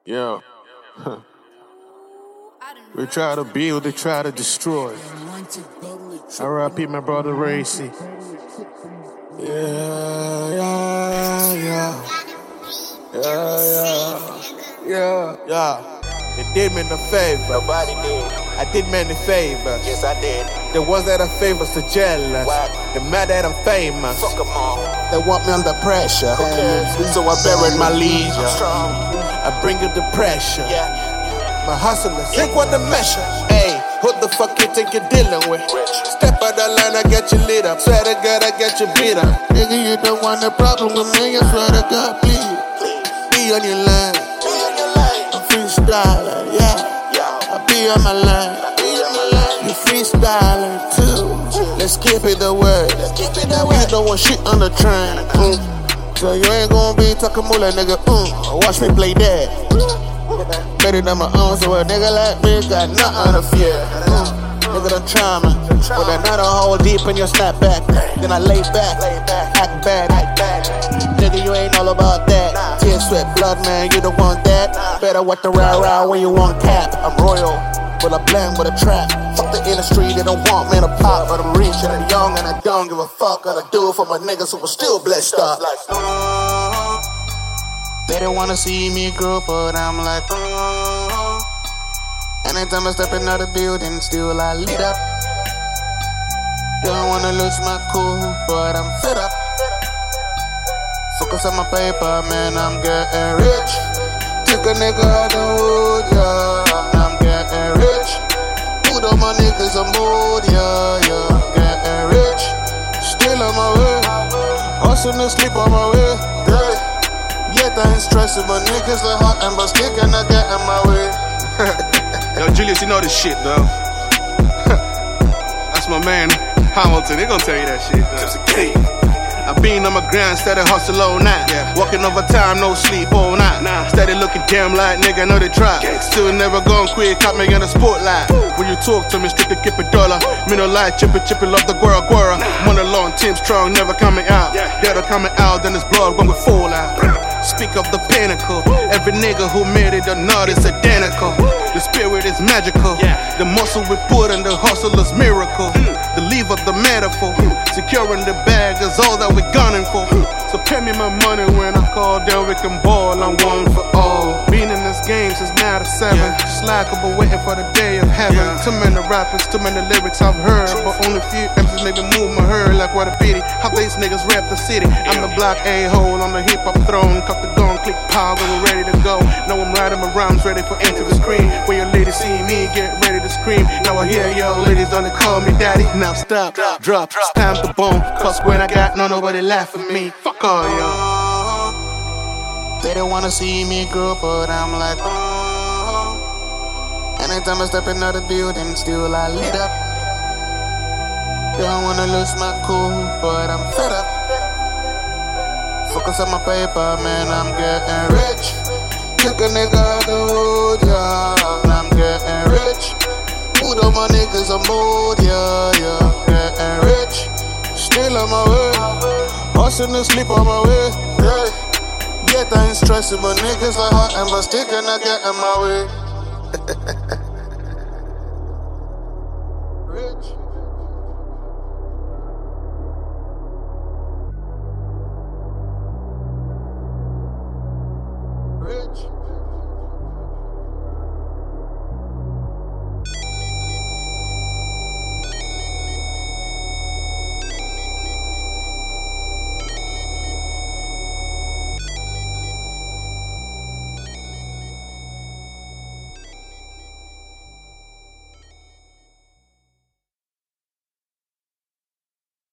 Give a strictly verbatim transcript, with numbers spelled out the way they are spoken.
Yeah. We try to build, they try to destroy. R I P my brother Racy. Yeah, yeah, yeah. Yeah, yeah. Yeah, yeah. They did me the favor. Nobody did. I did many favors. Yes, I did. The ones that are favors are jealous. Why? The mad that I'm famous. Fuck 'em all. They want me under pressure. Okay. So I buried my I'm leisure. strong. I bring you the pressure. Yeah. My hustlers, think what the measure. Hey, who the fuck you think you're dealing with? Rich. Step out the line, I get you lit up. Swear to God, I get you beat up. Nigga, you don't want a problem with me. I swear to God, please. Be on your line. Be on your lane. I'm freestyler, yeah. Yo. I be on my line. Be on my lane. You freestyler too. Let's keep it the word. Let's keep it that You way. don't want shit on the train. Mm. So you ain't gonna be talking moolah, nigga. Mm. Watch me play that. Better than my own, so a nigga like me got nothing to fear. Mm. Nigga done trauma. With another hole deep in your snapback. Then I lay back, Lay back. act bad. Like that. Nigga, you ain't all about that. Tear, sweat, blood, man, you don't want that. Better watch the rah rah when you want cap. I'm royal, but I blend with a trap. Fuck the industry, they don't want me to pop. But I'm rich and I'm young and I don't give a fuck. And I do it for my niggas who are still blessed up. Like, Uh, they don't wanna see me grow, but I'm like, uh, anytime I step in out the building, still I lit up. Don't wanna lose my cool, but I'm fed up. Focus on my paper, man, I'm getting rich. Took a nigga out the hood, yeah, I'm getting rich. Put all my niggas on board, yeah, yeah, I'm getting rich. Still on my way, hustle and sleep on my way, yeah. Yet I ain't stressing, but niggas are hot and but still cannot get in my way. Yo, Julius, you know this shit, though. That's my man, Hamilton. They gonna tell you that shit, though. I been on my grind, steady hustle all night. Yeah. Walking overtime, no sleep all night. Nah. Steady looking damn like nigga, know they try. Still never gone quick, caught me in the spotlight. When you talk to me, strictly keep it dollar. Me no lie, chippy chippy, love the guara guara. Money long, team strong, never coming out. Yeah. Dead or coming out, then it's blood when we fall out. Speak of the pinnacle. Every nigga who made it or not is identical. The spirit is magical. Yeah. The muscle we put in the hustle is miracle. The leave of the metaphor. Securing the bag is all that we're gunning for. So pay me my money when I call, then we can ball. I'm one for all. Been in this game since nine to seven. Just like I've been waiting for the day of heaven. Too many rappers, too many lyrics I've heard. But only few M Cs make me move my hair like what a pity. How these niggas rap the city. I'm the black a-hole on the hip hop throne. Cup the gun, click power, we're ready to go. Now I'm riding my rhymes, ready for enter the screen. When your ladies see me, get ready to scream. Now I hear y'all ladies on the call me daddy. Now stop, drop, stamp the bone. Cause when I got no, nobody laugh at me. Fuck all y'all. They don't wanna see me grow, but I'm like, oh. Anytime I step in the building, still I lit up. Don't wanna lose my cool, but I'm fed up. Focus on my paper, man, I'm getting rich. Took a nigga out the hood, yeah, I'm getting rich. Put all my niggas on board, yeah, yeah, I'm getting rich. Still on my way, hustle and sleep on my way, yeah. Yet I ain't stressing, but niggas are hot and but still cannot get in my way. Rich. Rich.